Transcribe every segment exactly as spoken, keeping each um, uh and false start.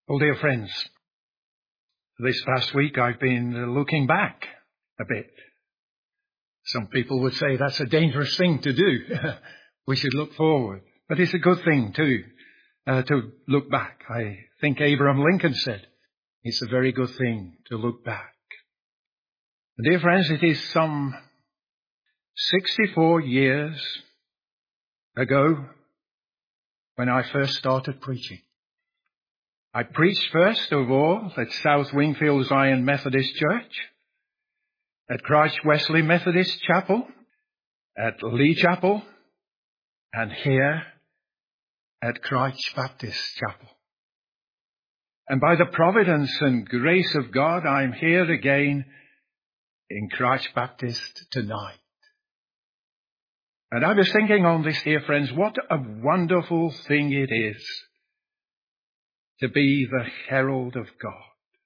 Well, dear friends, this past week I've been looking back a bit. Some people would say that's a dangerous thing to do. We should look forward. But it's a good thing too, uh, to look back. I think Abraham Lincoln said it's a very good thing to look back. And dear friends, it is some sixty-four years ago when I first started preaching. I preached first of all at South Wingfield Zion Methodist Church, at Christ Wesley Methodist Chapel, at Lee Chapel, and here at Christ Baptist Chapel. And by the providence and grace of God, I'm here again in Christ Baptist tonight. And I was thinking on this, dear friends, what a wonderful thing it is to be the herald of God.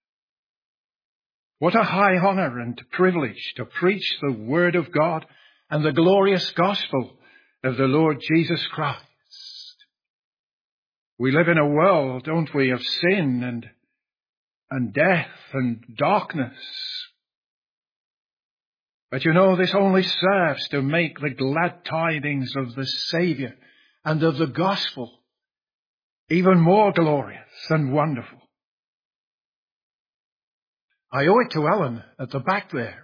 What a high honor and privilege to preach the word of God and the glorious gospel of the Lord Jesus Christ. We live in a world, don't we, of sin and, and death and darkness. But you know, this only serves to make the glad tidings of the Savior and of the gospel even more glorious and wonderful. I owe it to Alan at the back there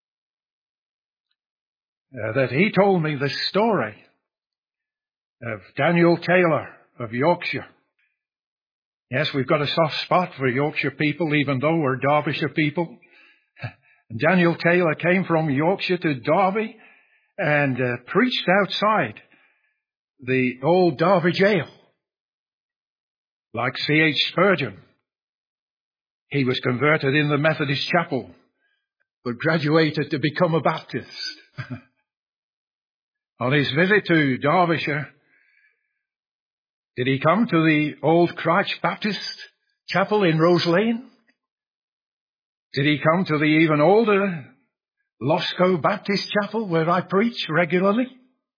uh, that he told me the story of Daniel Taylor of Yorkshire. Yes, we've got a soft spot for Yorkshire people, even though we're Derbyshire people. And Daniel Taylor came from Yorkshire to Derby and uh, preached outside the old Derby jail. Like C H Spurgeon, he was converted in the Methodist chapel, but graduated to become a Baptist. On his visit to Derbyshire, did he come to the old Christ Baptist chapel in Rose Lane? Did he come to the even older Losco Baptist chapel where I preach regularly?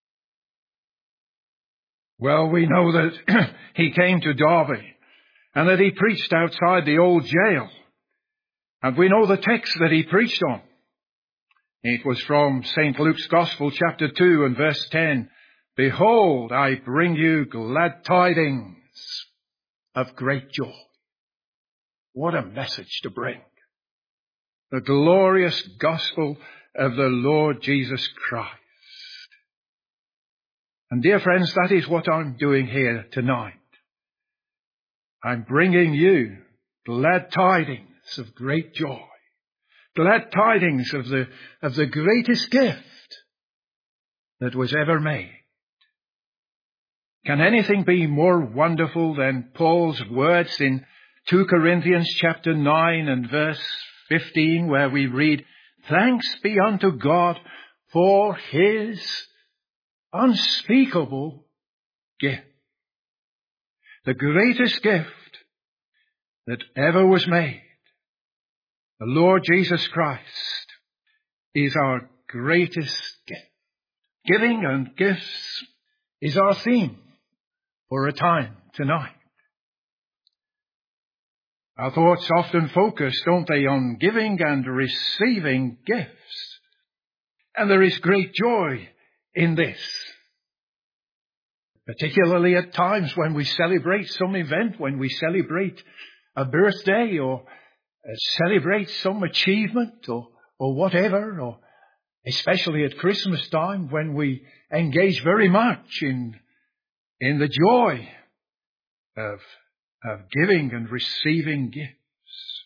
Well, we know that he came to Derby and that he preached outside the old jail. And we know the text that he preached on. It was from Saint Luke's Gospel, chapter two and verse ten. Behold, I bring you glad tidings of great joy. What a message to bring. The glorious gospel of the Lord Jesus Christ. And dear friends, that is what I'm doing here tonight. I'm bringing you glad tidings of great joy. Glad tidings of the, of the greatest gift that was ever made. Can anything be more wonderful than Paul's words in two Corinthians chapter nine and verse fifteen, where we read, Thanks be unto God for his unspeakable gift. The greatest gift that ever was made. The Lord Jesus Christ is our greatest gift. Giving and gifts is our theme for a time tonight. Our thoughts often focus, don't they, on giving and receiving gifts. And there is great joy in this. Particularly at times when we celebrate some event, when we celebrate a birthday or celebrate some achievement or, or whatever, or especially at Christmas time when we engage very much in, in the joy of, of giving and receiving gifts.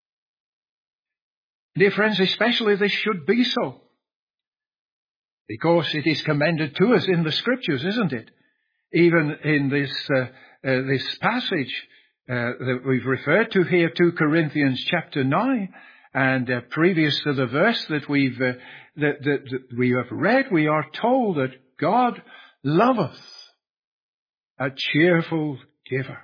Dear friends, especially this should be so, because it is commended to us in the Scriptures, isn't it? Even in this uh, uh, this passage uh, that we've referred to here, two Corinthians chapter nine, and uh, previous to the verse that we've uh, that, that, that we have read, we are told that God loveth a cheerful giver.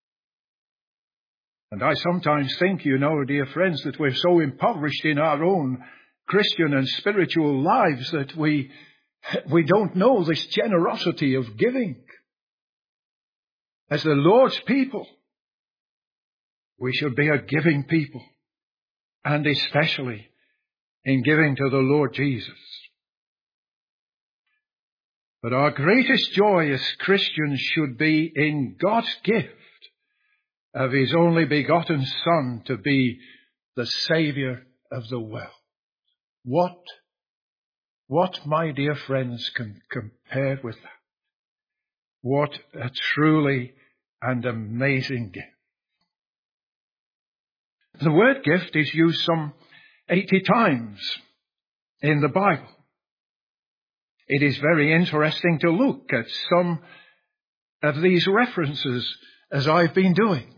And I sometimes think, you know, dear friends, that we're so impoverished in our own Christian and spiritual lives that we we don't know this generosity of giving. As the Lord's people, We should be a giving people, and especially in giving to the Lord Jesus. But our greatest joy as Christians should be in God's gift of his only begotten Son to be the Saviour of the world. What, what, my dear friends, can compare with that? What a truly and amazing gift. The word gift is used some eighty times in the Bible. It is very interesting to look at some of these references as I've been doing.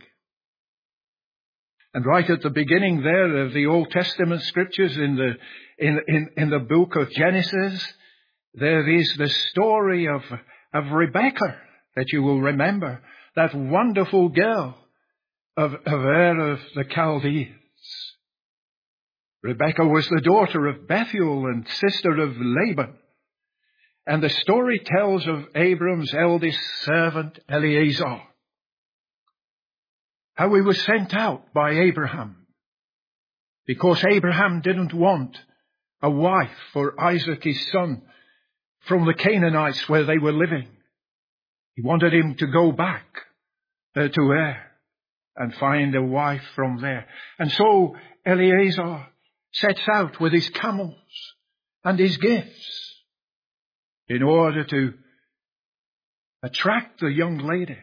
And right at the beginning there of the Old Testament scriptures in the, in, in, in the book of Genesis, there is the story of, of Rebekah that you will remember, that wonderful girl of, of Ur of the Chaldeans. Rebekah was the daughter of Bethuel and sister of Laban. And the story tells of Abram's eldest servant, Eliezer, how he was sent out by Abraham because Abraham didn't want a wife for Isaac, his son, from the Canaanites where they were living. He wanted him to go back uh, to Ur and find a wife from there. And so Eliezer sets out with his camels and his gifts in order to attract the young lady.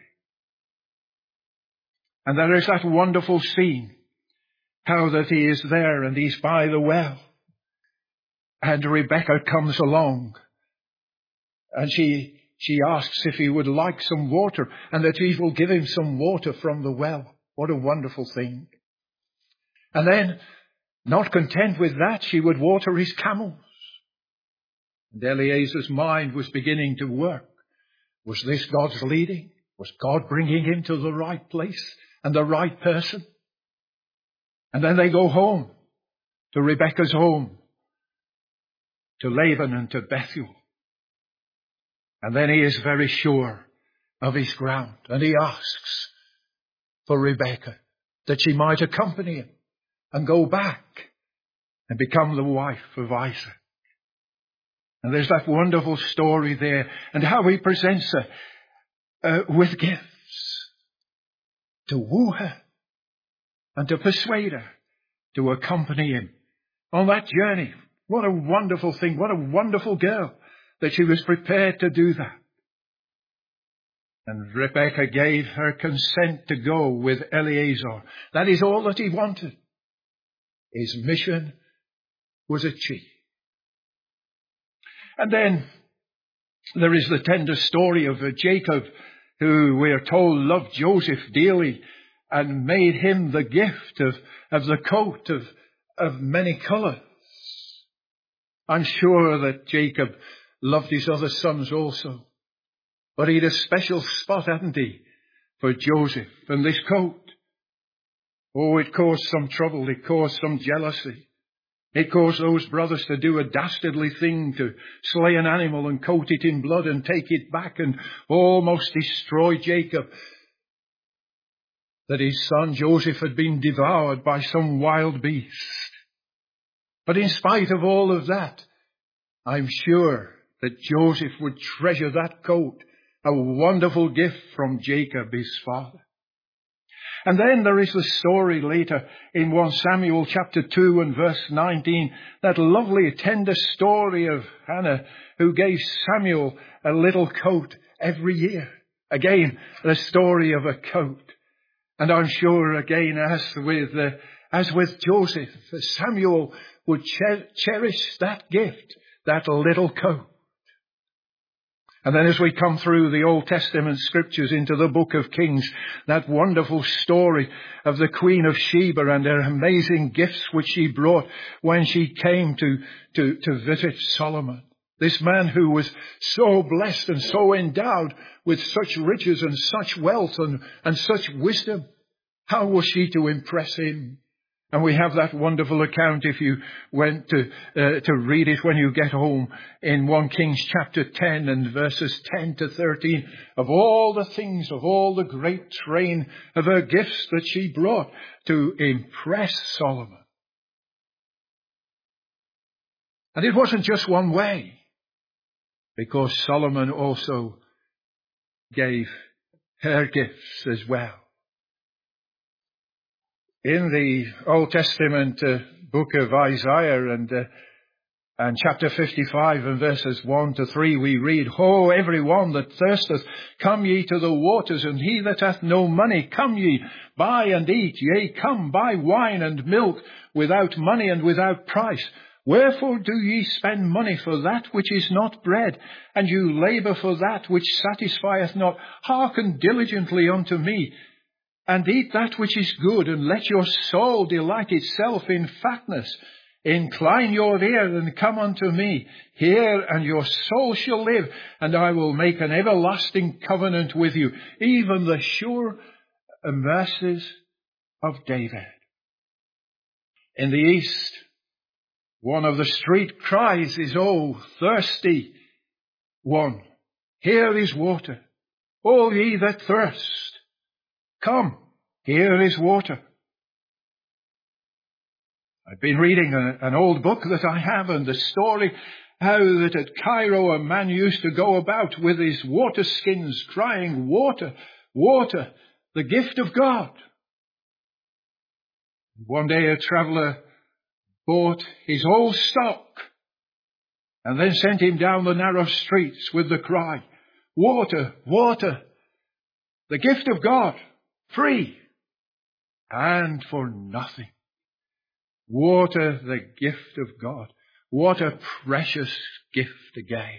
And there is that wonderful scene, how that he is there and he's by the well. And Rebekah comes along and she, she asks if he would like some water and that he will give him some water from the well. What a wonderful thing. And then, not content with that, she would water his camels. And Eliezer's mind was beginning to work. Was this God's leading? Was God bringing him to the right place and the right person? And then they go home, to Rebekah's home, to Laban and to Bethuel. And then he is very sure of his ground. And he asks for Rebekah that she might accompany him and go back and become the wife of Isaac. And there's that wonderful story there, and how he presents her uh, with gifts to woo her and to persuade her to accompany him on that journey. What a wonderful thing. What a wonderful girl that she was prepared to do that. And Rebekah gave her consent to go with Eliezer. That is all that he wanted. His mission was achieved. And then there is the tender story of Jacob, who we are told loved Joseph dearly and made him the gift of, of the coat of, of many colours. I'm sure that Jacob loved his other sons also. But he had a special spot, hadn't he, for Joseph and this coat. Oh, it caused some trouble. It caused some jealousy. It caused those brothers to do a dastardly thing, to slay an animal and coat it in blood and take it back and almost destroy Jacob. That his son Joseph had been devoured by some wild beast. But in spite of all of that, I'm sure that Joseph would treasure that coat, a wonderful gift from Jacob, his father. And then there is the story later in First Samuel chapter two and verse nineteen, that lovely tender story of Hannah, who gave Samuel a little coat every year. Again, the story of a coat. And I'm sure again, as with, uh, as with Joseph, Samuel would cher- cherish that gift, that little coat. And then as we come through the Old Testament scriptures into the book of Kings, that wonderful story of the Queen of Sheba and her amazing gifts which she brought when she came to, to, to visit Solomon. This man who was so blessed and so endowed with such riches and such wealth and, and such wisdom. How was she to impress him? And we have that wonderful account, if you went to uh, to read it when you get home, in First Kings chapter ten and verses ten to thirteen, of all the things, of all the great train of her gifts that she brought to impress Solomon. And it wasn't just one way, because Solomon also gave her gifts as well. In the Old Testament uh, book of Isaiah and uh, and chapter fifty-five and verses one to three, we read, Ho, every one that thirsteth, come ye to the waters, and he that hath no money, come ye, buy and eat. Yea, come, buy wine and milk without money and without price. Wherefore do ye spend money for that which is not bread, and you labour for that which satisfieth not? Hearken diligently unto me, and eat that which is good, and let your soul delight itself in fatness. Incline your ear and come unto me. Hear, and your soul shall live, and I will make an everlasting covenant with you, even the sure mercies of David. In the east, one of the street cries is, O thirsty one, here is water. All ye that thirst, come, here is water. I've been reading a, an old book that I have, and the story how that at Cairo a man used to go about with his water skins crying, water, water, the gift of God. One day a traveller bought his whole stock and then sent him down the narrow streets with the cry, water, water, the gift of God, free and for nothing. Water, the gift of God. What a precious gift again.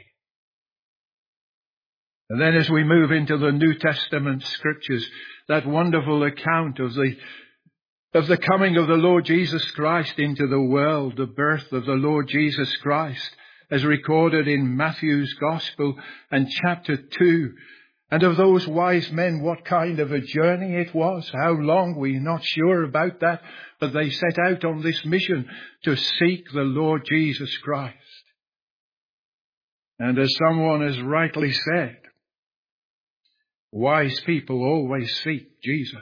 And then as we move into the New Testament scriptures, that wonderful account of the of the coming of the Lord Jesus Christ into the world, the birth of the Lord Jesus Christ, as recorded in Matthew's Gospel and chapter two. And of those wise men, what kind of a journey it was, how long, we're not sure about that, but they set out on this mission to seek the Lord Jesus Christ. And as someone has rightly said, wise people always seek Jesus.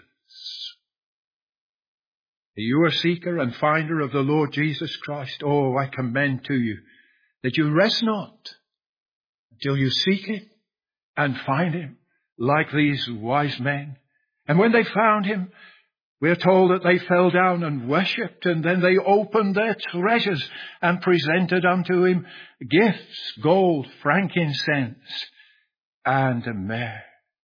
Are you a seeker and finder of the Lord Jesus Christ? Oh, I commend to you that you rest not until you seek him and find him, like these wise men. And when they found him, we are told that they fell down and worshipped, and then they opened their treasures and presented unto him gifts, gold, frankincense, and myrrh.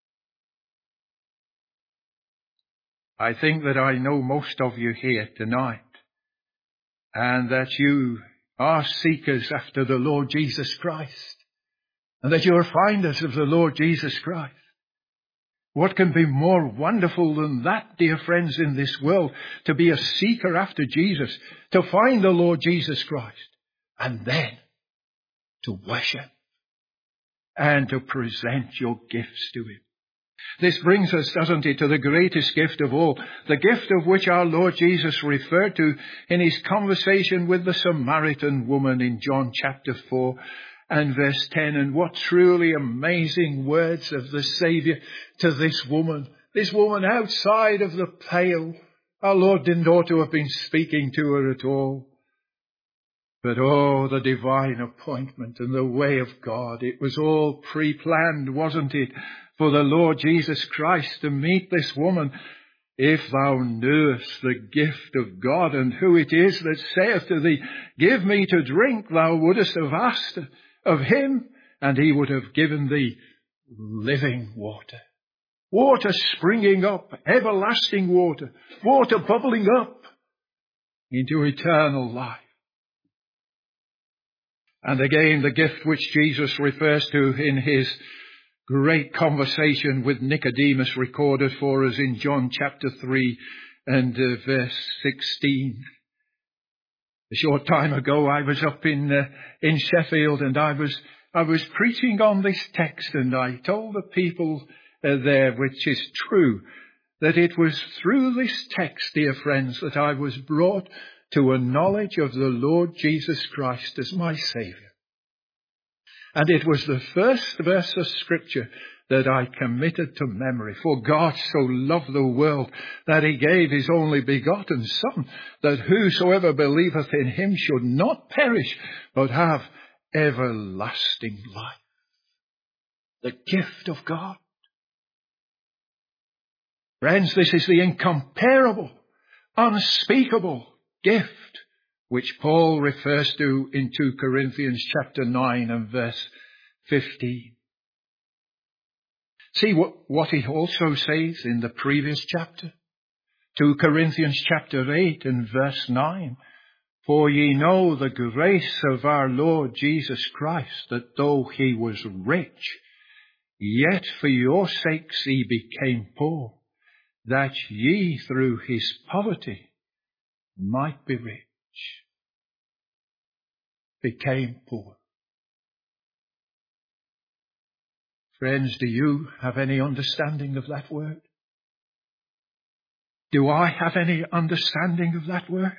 I think that I know most of you here tonight, and that you are seekers after the Lord Jesus Christ, and that you are finders of the Lord Jesus Christ. What can be more wonderful than that, dear friends, in this world, to be a seeker after Jesus, to find the Lord Jesus Christ, and then to worship and to present your gifts to him. This brings us, doesn't it, to the greatest gift of all, the gift of which our Lord Jesus referred to in his conversation with the Samaritan woman in John chapter four and verse ten. And what truly amazing words of the Saviour to this woman, this woman outside of the pale. Our Lord didn't ought to have been speaking to her at all. But oh, the divine appointment and the way of God. It was all pre-planned, wasn't it, for the Lord Jesus Christ to meet this woman. If thou knewest the gift of God, and who it is that saith to thee, give me to drink, thou wouldest have asked of him, and he would have given thee living water. Water springing up, everlasting water, water bubbling up into eternal life. And again, the gift which Jesus refers to in his great conversation with Nicodemus, recorded for us in John chapter three and uh, verse sixteen. A short time ago, I was up in uh, in Sheffield, and I was I was preaching on this text, and I told the people uh, there, which is true, that it was through this text, dear friends, that I was brought to a knowledge of the Lord Jesus Christ as my Saviour. And it was the first verse of Scripture that I committed to memory. For God so loved the world that he gave his only begotten Son, that whosoever believeth in him should not perish, but have everlasting life. The gift of God. Friends, this is the incomparable, unspeakable gift which Paul refers to in two Corinthians chapter nine and verse fifteen. See what, what he also says in the previous chapter. two Corinthians chapter eight and verse nine. For ye know the grace of our Lord Jesus Christ, that though he was rich, yet for your sakes he became poor, that ye through his poverty might be rich. Became poor. Friends, do you have any understanding of that word? Do I have any understanding of that word?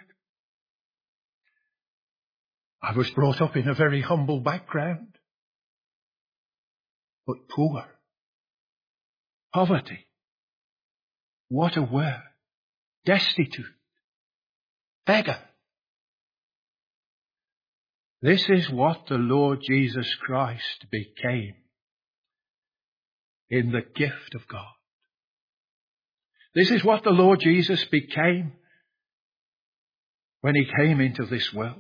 I was brought up in a very humble background, but poor. Poverty. What a word. Destitute. Beggar. This is what the Lord Jesus Christ became in the gift of God. This is what the Lord Jesus became when he came into this world.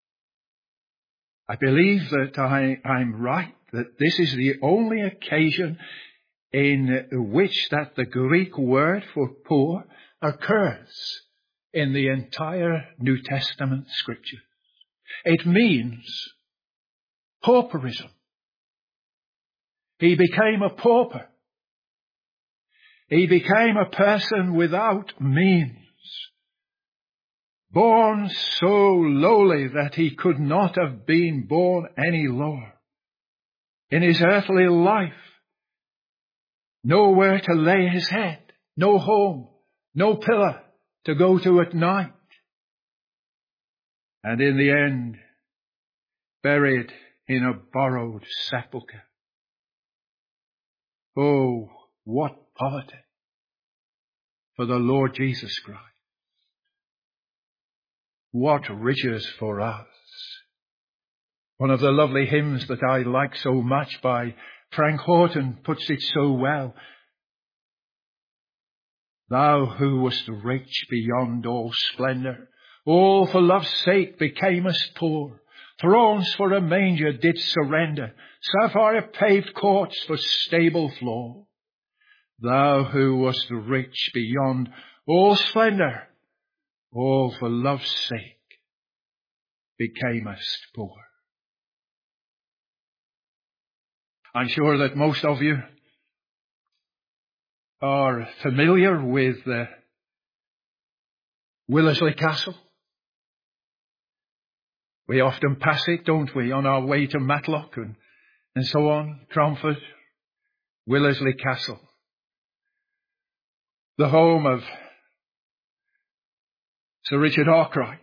I believe that I, I'm right, that this is the only occasion in which that the Greek word for poor occurs in the entire New Testament Scripture. It means pauperism. He became a pauper. He became a person without means, born so lowly that he could not have been born any lower. In his earthly life, nowhere to lay his head, no home, no pillar to go to at night. And in the end, buried in a borrowed sepulchre. Oh, what poverty for the Lord Jesus Christ. What riches for us. One of the lovely hymns that I like so much by Frank Horton puts it so well. Thou who wast rich beyond all splendour, all for love's sake becamest poor. Thrones for a manger didst surrender, sapphire paved courts for stable floor. Thou who wast rich beyond all splendour, all for love's sake becamest poor. I'm sure that most of you are familiar with uh, Willersley Castle. We often pass it, don't we, on our way to Matlock and, and so on, Cromford, Willersley Castle. The home of Sir Richard Arkwright.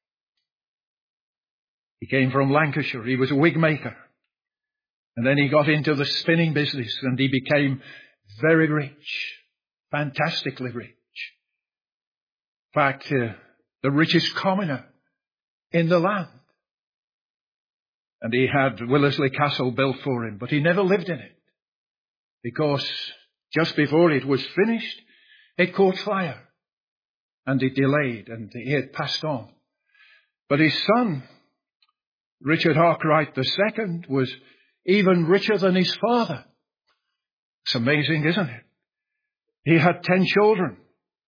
He came from Lancashire. He was a wig maker. And then he got into the spinning business and he became very rich, fantastically rich. In fact, uh, the richest commoner in the land. And he had Willersley Castle built for him, but he never lived in it. Because just before it was finished, it caught fire. And it delayed, and he had passed on. But his son, Richard Arkwright the Second, was even richer than his father. It's amazing, isn't it? He had ten children.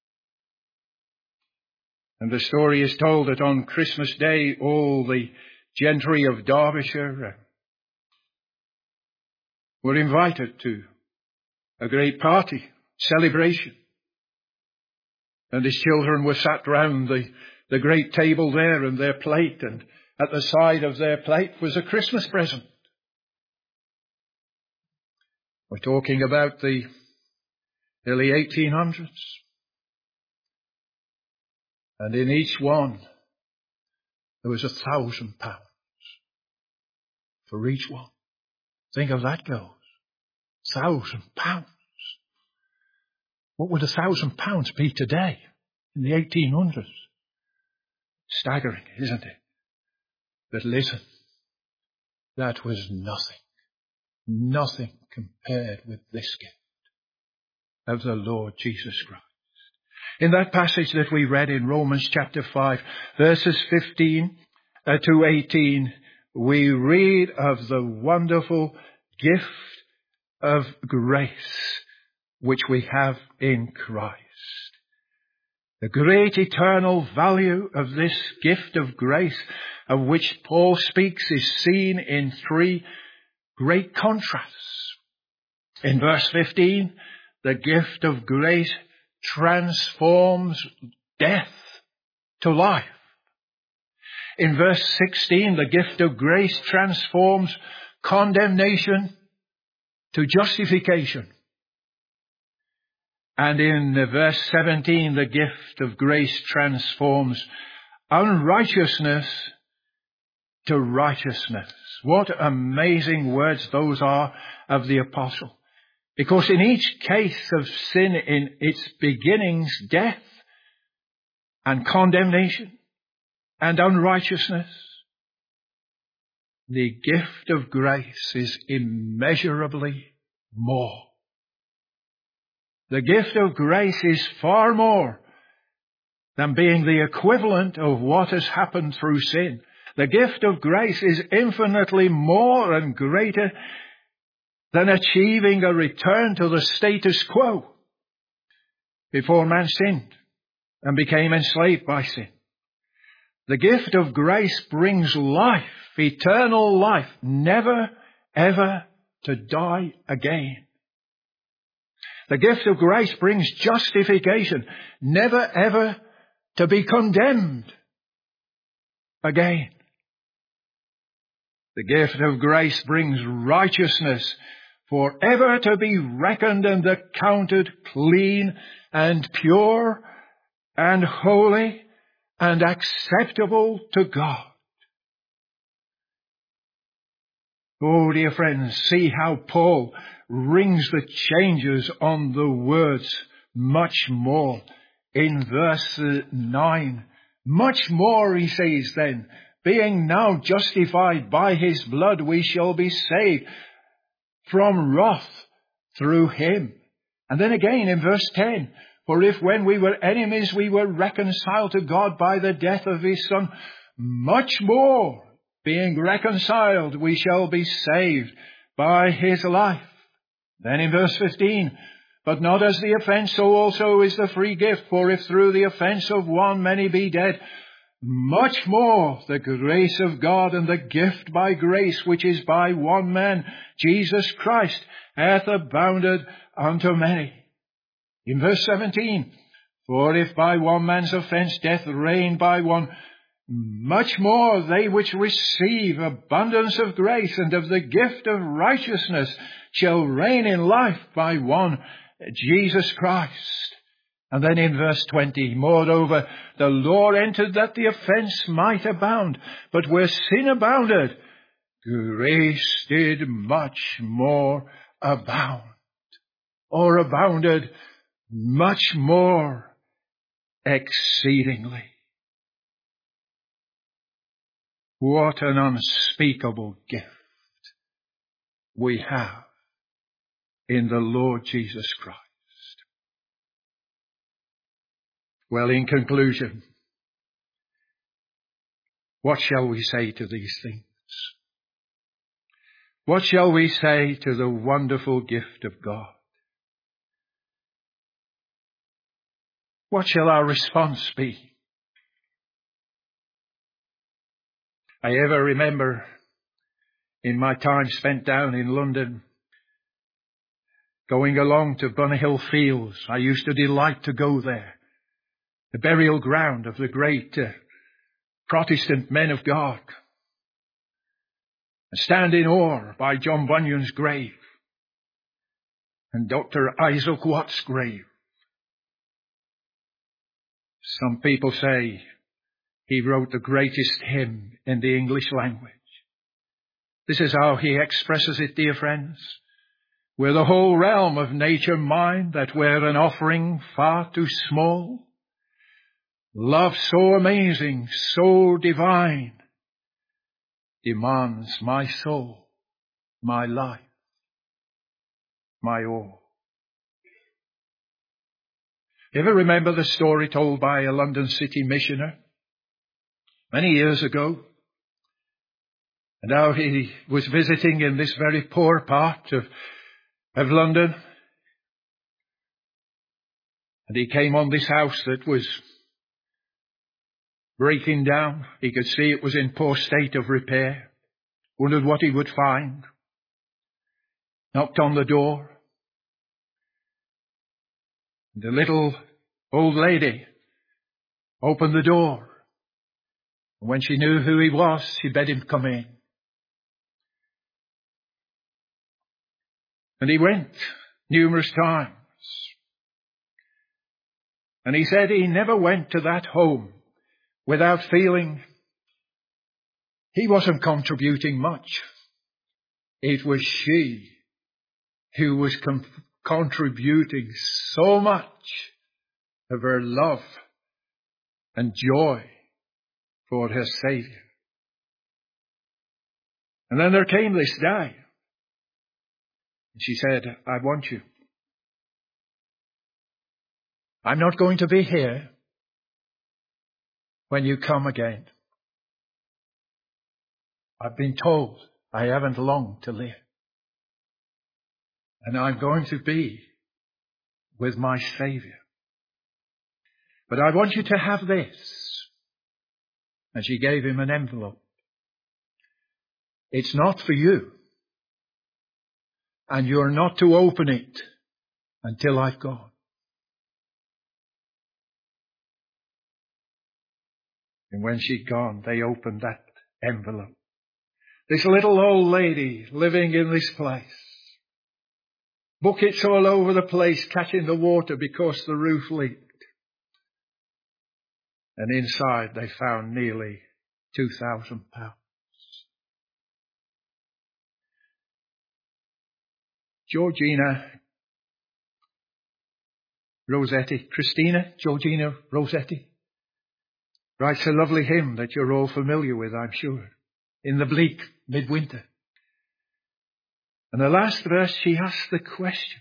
And the story is told that on Christmas Day, all the gentry of Derbyshire were invited to a great party, celebration. And his children were sat round the, the great table there and their plate, and at the side of their plate was a Christmas present. We're talking about the early eighteen hundreds. And in each one, there was a thousand pounds for each one. Think of that, girls. Thousand pounds. What would a thousand pounds be today in the eighteen hundreds? Staggering, isn't it? But listen, that was nothing. Nothing compared with this gift of the Lord Jesus Christ. In that passage that we read in Romans chapter five, verses fifteen to eighteen, we read of the wonderful gift of grace which we have in Christ. The great eternal value of this gift of grace of which Paul speaks is seen in three great contrasts. In verse fifteen, the gift of grace transforms death to life. In verse sixteen, the gift of grace transforms condemnation to justification. And in verse seventeen, the gift of grace transforms unrighteousness to righteousness. What amazing words those are of the apostle. Because in each case of sin, in its beginnings, death and condemnation and unrighteousness, the gift of grace is immeasurably more. The gift of grace is far more than being the equivalent of what has happened through sin. The gift of grace is infinitely more and greater than achieving a return to the status quo before man sinned and became enslaved by sin. The gift of grace brings life, eternal life, never, ever to die again. The gift of grace brings justification, never, ever to be condemned again. The gift of grace brings righteousness, forever to be reckoned and accounted clean and pure and holy and acceptable to God. Oh, dear friends, see how Paul rings the changes on the words much more in verse nine. Much more, he says then, being now justified by his blood, we shall be saved from wrath through him. And then again in verse ten, for if when we were enemies we were reconciled to God by the death of his Son, much more, being reconciled, we shall be saved by his life. Then in verse fifteen, but not as the offence, so also is the free gift. For if through the offence of one many be dead, much more the grace of God and the gift by grace, which is by one man, Jesus Christ, hath abounded unto many. In verse seventeen, for if by one man's offence death reigned by one, much more they which receive abundance of grace and of the gift of righteousness shall reign in life by one, Jesus Christ. And then in verse twenty, moreover, the law entered that the offence might abound, but where sin abounded, grace did much more abound, or abounded much more exceedingly. What an unspeakable gift we have in the Lord Jesus Christ. Well, in conclusion, what shall we say to these things? What shall we say to the wonderful gift of God? What shall our response be? I ever remember in my time spent down in London, going along to Bunhill Fields. I used to delight to go there, the burial ground of the great uh, Protestant men of God, and stand in awe by John Bunyan's grave. and Doctor Isaac Watts' grave. Some people say he wrote the greatest hymn in the English language. This is how he expresses it, dear friends. We're the whole realm of nature mine, that we're an offering far too small. Love so amazing, so divine, demands my soul, my life, my all. Ever remember the story told by a London city missioner many years ago? And how he was visiting in this very poor part of, of London. And he came on this house that was breaking down. He could see it was in poor state of repair. Wondered what he would find. Knocked on the door. The little old lady opened the door. And when she knew who he was, she bade him come in. And he went numerous times. And he said he never went to that home without feeling he wasn't contributing much. It was she who was com- contributing so much of her love and joy for her Saviour. And then there came this day. She said, I want you. I'm not going to be here when you come again. I've been told I haven't long to live. And I'm going to be with my Saviour. But I want you to have this. And she gave him an envelope. It's not for you. And you're not to open it until I've gone. And when she'd gone, they opened that envelope. This little old lady living in this place. Buckets all over the place catching the water because the roof leaked. And inside they found nearly two thousand pounds. Georgina Rossetti, Christina Georgina Rossetti, writes a lovely hymn that you're all familiar with, I'm sure, in the bleak midwinter. And the last verse, she asks the question,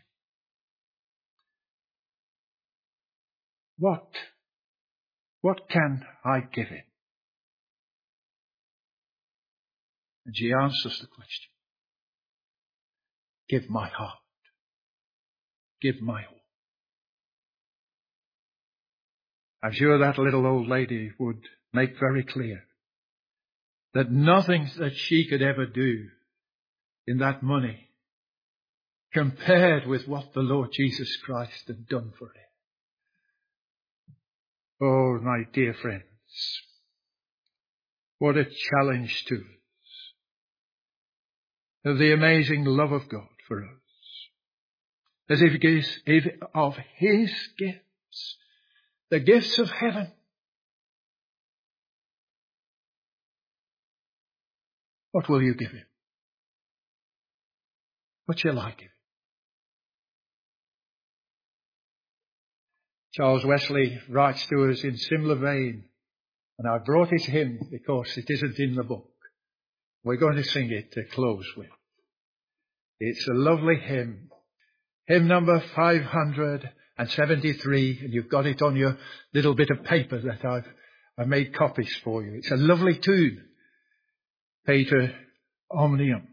what, what can I give him? And she answers the question, give my heart, give my all. I'm sure that little old lady would make very clear that nothing that she could ever do in that money compared with what the Lord Jesus Christ had done for her. Oh, my dear friends, what a challenge to us of the amazing love of God for us. As if, it is, if of His gifts, the gifts of heaven. What will you give him? What shall I give him? Charles Wesley writes to us in similar vein, and I brought his hymn because it isn't in the book. We're going to sing it to close with. It's a lovely hymn. Hymn number five hundred seventy-three, and you've got it on your little bit of paper that I've, I've made copies for you. It's a lovely tune. Pater Omnium.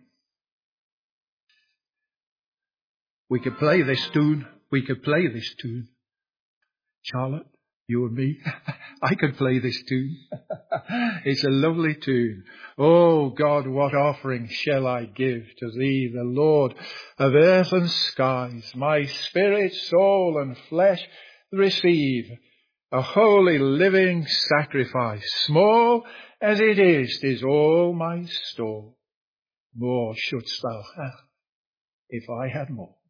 We could play this tune. We could play this tune. Charlotte, you and me. I could play this tune. It's a lovely tune. Oh God, what offering shall I give to thee, the Lord of earth and skies? My spirit, soul and flesh receive a holy living sacrifice. Small as it is, 'tis all my store. More shouldst thou have if I had more.